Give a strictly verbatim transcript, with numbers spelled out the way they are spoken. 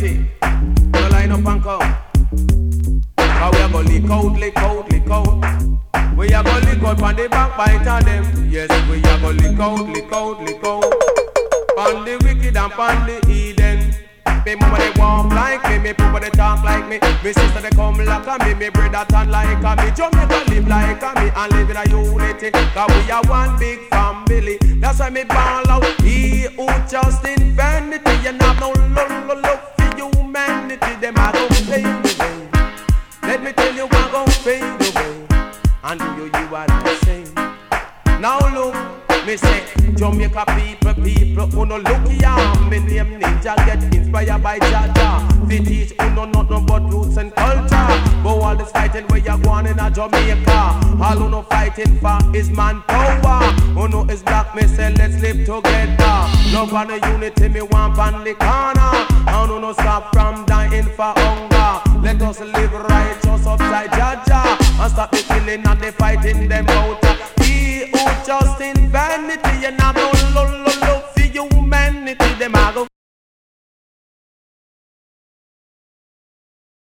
unity. No line up and come. Cause we are gonna lick out, lick out, lick out. We are gonna lick out on the backbite of them. Yes, we are gonna lick out, lick out, lick out. On the wicked and on the Eden. Me mama they walk like me, me papa they talk like me. Me sister they come like a me, me brother turn like a me. Jamaica live like a me and live in a unity. Cause we are one big family. That's why me ball out. He who just in vanity and have no love, love, love for humanity. Them are gonna fade away. Let me tell you I'm gonna fade away. And do you, you are the same. Now look, me say Jamaica people, people who no look young. Me name Ninja, get inspired by Jaja. They teach who know nothing but roots and culture. But all this fighting where you're going in a Jamaica. All who no fighting for is manpower. Who know is black, me say let's live together. Love and the unity me want on the corner. And who no stop from dying for hunger. Let us live righteous upside Jaja. And stop the killing and the fighting them out. He who just in vanity and have no love, love, love